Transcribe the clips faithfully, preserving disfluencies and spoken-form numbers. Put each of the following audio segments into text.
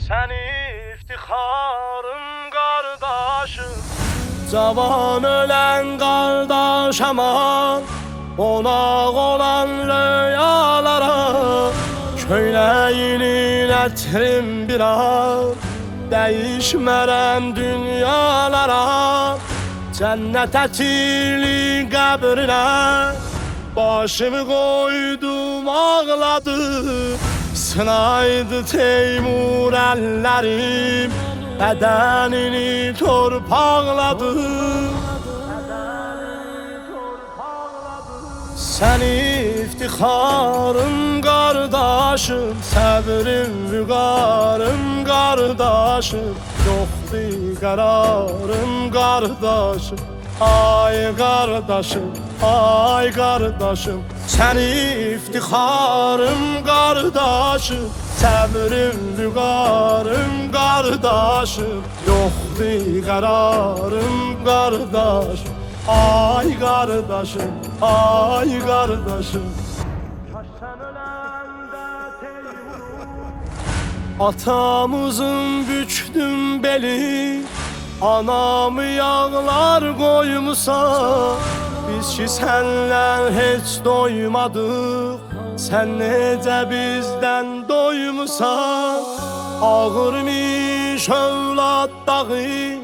Sen iftiharım kardeşim, cavan ölen kardeş aman, ona olan rüyalara, köyləyinin ətrim bir an, değişmərəm dünyalara. Cennet ətirli qəbrinə başımı koydum ağladım. Sınaydı Teymur əllərim, bədənini torpaqladı. Sen iftiharım kardeşim, səbrim vüqarım kardeşim, yoxdur qərarım kardeşim. Ay kardeşim, ay kardeşim, sen iftiharım kardeşim, səbrim vüqarım kardeşim, yoxdur qərarım kardeşim. Ay kardeşim, ay kardeşim. Sen öləndə Teymur, atamızın büktüm beli, anamı yağlar koymusan. Biz ki senle hiç doymadık, sen necə bizden doymusan. Ağırmış övlad dağı,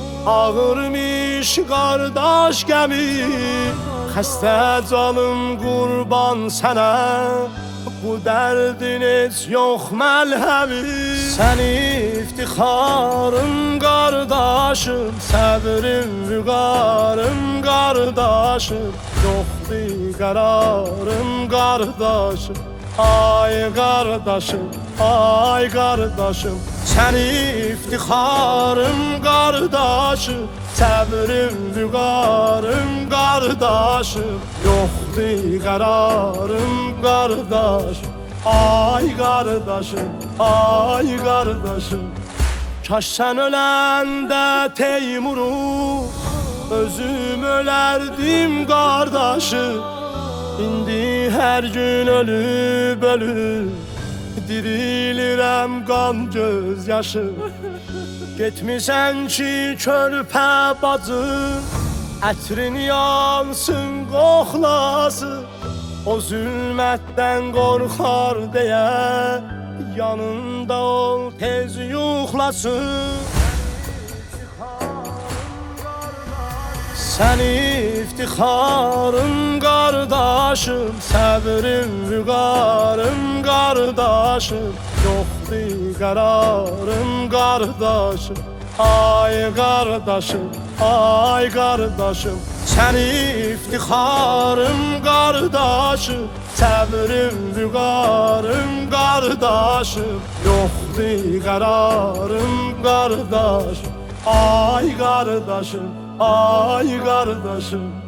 ağırmış kardeş gəmi, xəstə canım qurban sənə, bu dərdin heç yox məlhəmi. Sən iftiharım kardeşim, səbrim vüqarım kardeşim, yoxdur qərarım kardeşim. Ay kardeşim, ay kardeşim, sen iftiharım kardeşim, səbrim vüqarım kardeşim, yoxdur qərarım kardeşim. Ay kardeşim, ay kardeşim. Kaş sen öləndə Teymuru, özüm ölərdim kardeşim. İndi her gün ölüb ölüb dirilirəm qan göz yaşı. Getmişsən ki körpə bacı, ətrin yansın qoxlasın. O zülmətdən qorxar deyə yanında ol tez yuxlasın. Sen iftiharım kardeşim, səbrim vüqarım kardeşim, yoxdur qərarım kardeşim. Ay kardeşim, ay kardeşim, sen iftiharım kardeşim, səbrim vüqarım kardeşim, yoxdur qərarım kardeşim. Ay kardeşim, ay kardeşim.